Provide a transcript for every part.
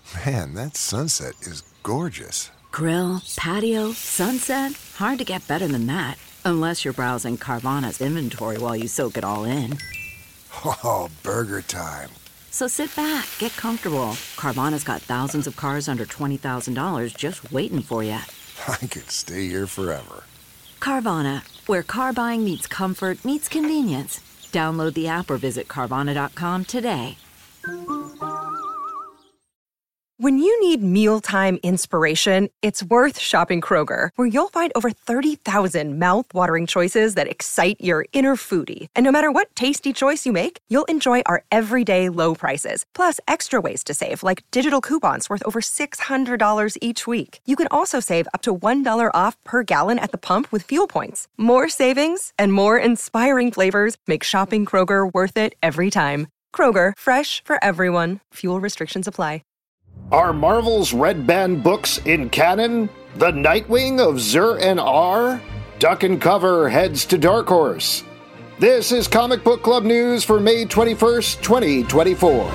Man, that sunset is gorgeous. Grill, patio, sunset. Hard to get better than that. Unless you're browsing Carvana's inventory while you soak it all in. Oh, burger time. So sit back, get comfortable. Carvana's got thousands of cars under $20,000 just waiting for you. I could stay here forever. Carvana, where car buying meets comfort meets convenience. Download the app or visit Carvana.com today. When you need mealtime inspiration, it's worth shopping Kroger, where you'll find over 30,000 mouth-watering choices that excite your inner foodie. And no matter what tasty choice you make, you'll enjoy our everyday low prices, plus extra ways to save, like digital coupons worth over $600 each week. You can also save up to $1 off per gallon at the pump with fuel points. More savings and more inspiring flavors make shopping Kroger worth it every time. Kroger, fresh for everyone. Fuel restrictions apply. Are Marvel's Red Band books in canon? The Nightwing of Zur-En-Arrh? Duck and Cover heads to Dark Horse. This is Comic Book Club news for May 21st, 2024.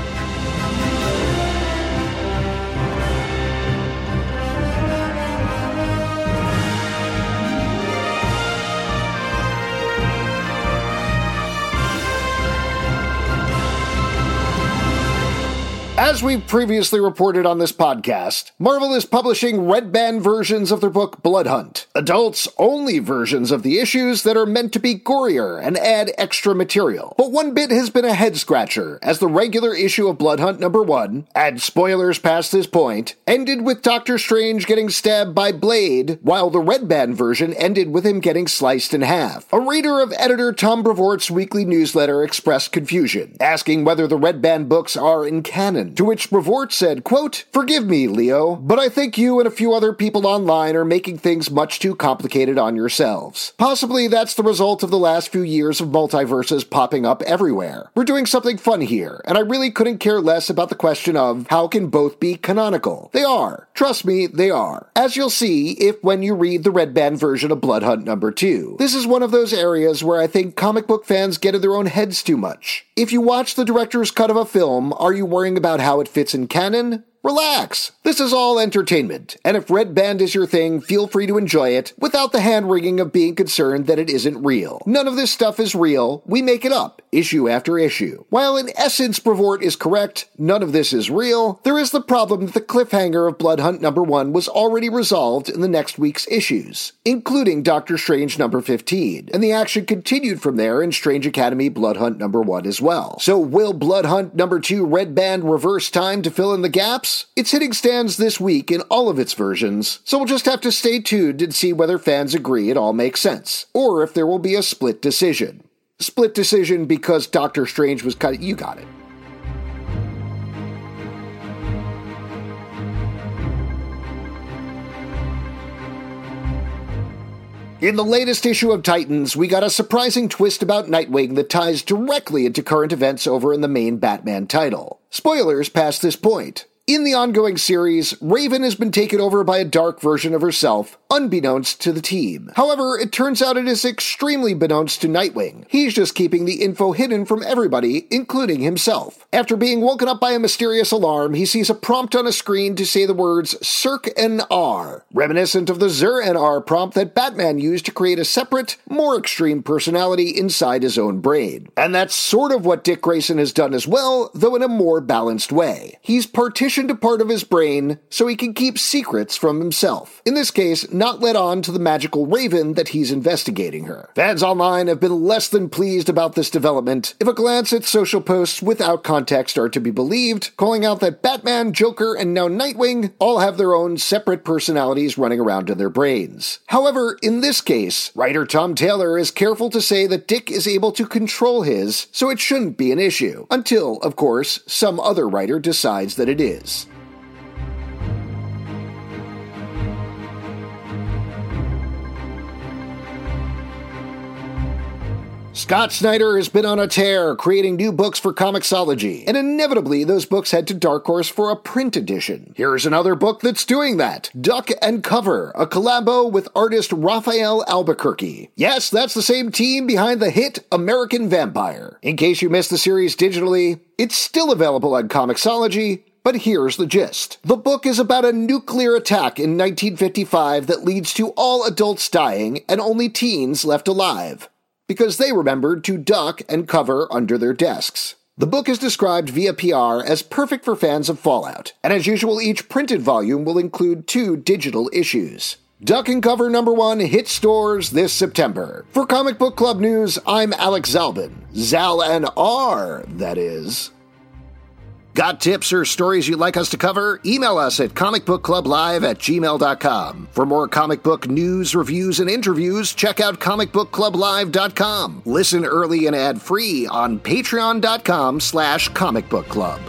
As we've previously reported on this podcast, Marvel is publishing Red Band versions of their book Blood Hunt, adults-only versions of the issues that are meant to be gorier and add extra material. But one bit has been a head-scratcher, as the regular issue of Blood Hunt #1, and spoilers past this point, ended with Doctor Strange getting stabbed by Blade, while the Red Band version ended with him getting sliced in half. A reader of editor Tom Brevoort's weekly newsletter expressed confusion, asking whether the Red Band books are in canon. To which Brevoort said, quote, "Forgive me, Leo, but I think you and a few other people online are making things much too complicated on yourselves. Possibly that's the result of the last few years of multiverses popping up everywhere. We're doing something fun here, and I really couldn't care less about the question of how can both be canonical. They are. Trust me, they are. As you'll see when you read the Red Band version of Blood Hunt #2. This is one of those areas where I think comic book fans get in their own heads too much. If you watch the director's cut of a film, are you worrying about how it fits in canon? Relax. This is all entertainment, and if Red Band is your thing, feel free to enjoy it without the hand-wringing of being concerned that it isn't real. None of this stuff is real. We make it up, issue after issue. While in essence Brevoort is correct, none of this is real, there is the problem that the cliffhanger of Blood Hunt #1 was already resolved in the next week's issues, including Doctor Strange #15, and the action continued from there in Strange Academy Blood Hunt #1 as well. So will Blood Hunt #2 Red Band reverse time to fill in the gaps? It's hitting stands this week in all of its versions, so we'll just have to stay tuned and see whether fans agree it all makes sense, or if there will be a split decision. Split decision because Doctor Strange was cut. You got it. In the latest issue of Titans, we got a surprising twist about Nightwing that ties directly into current events over in the main Batman title. Spoilers past this point. In the ongoing series, Raven has been taken over by a dark version of herself, unbeknownst to the team. However, it turns out it is extremely beknownst to Nightwing. He's just keeping the info hidden from everybody, including himself. After being woken up by a mysterious alarm, he sees a prompt on a screen to say the words Circ-en-Arrh, reminiscent of the Zur-En-Arrh prompt that Batman used to create a separate, more extreme personality inside his own brain. And that's sort of what Dick Grayson has done as well, though in a more balanced way. He's partitioned a part of his brain so he can keep secrets from himself. In this case, not let on to the magical Raven that he's investigating her. Fans online have been less than pleased about this development. If a glance at social posts without context are to be believed, calling out that Batman, Joker, and now Nightwing all have their own separate personalities running around in their brains. However, in this case, writer Tom Taylor is careful to say that Dick is able to control his, so it shouldn't be an issue. Until, of course, some other writer decides that it is. Scott Snyder has been on a tear, creating new books for Comixology, and inevitably those books head to Dark Horse for a print edition. Here's another book that's doing that, Duck and Cover, a collabo with artist Rafael Albuquerque. Yes, that's the same team behind the hit American Vampire. In case you missed the series digitally, it's still available on Comixology, But here's the gist. The book is about a nuclear attack in 1955 that leads to all adults dying and only teens left alive, because they remembered to duck and cover under their desks. The book is described via PR as perfect for fans of Fallout, and as usual, each printed volume will include 2 digital issues. Duck and Cover #1 hits stores this September. For Comic Book Club News, I'm Alex Zalbin. Zal and R, that is. Got tips or stories you'd like us to cover? Email us at comicbookclublive@gmail.com. For more comic book news, reviews, and interviews, check out comicbookclublive.com. Listen early and ad-free on patreon.com/comicbookclub.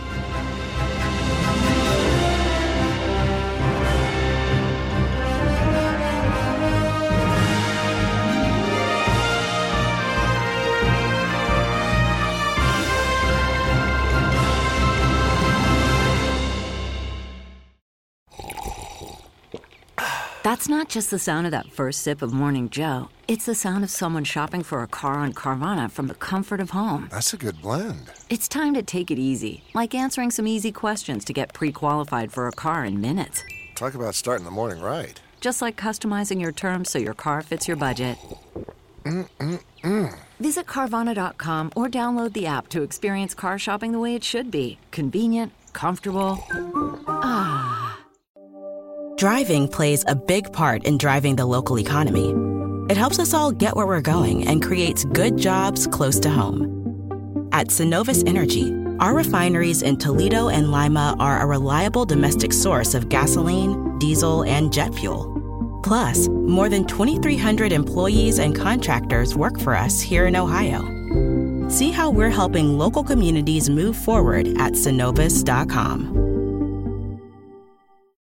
That's not just the sound of that first sip of Morning Joe. It's the sound of someone shopping for a car on Carvana from the comfort of home. That's a good blend. It's time to take it easy, like answering some easy questions to get pre-qualified for a car in minutes. Talk about starting the morning right. Just like customizing your terms so your car fits your budget. Visit Carvana.com or download the app to experience car shopping the way it should be. Convenient, comfortable. Driving plays a big part in driving the local economy. It helps us all get where we're going and creates good jobs close to home. At Synovus Energy, our refineries in Toledo and Lima are a reliable domestic source of gasoline, diesel, and jet fuel. Plus, more than 2,300 employees and contractors work for us here in Ohio. See how we're helping local communities move forward at Synovus.com.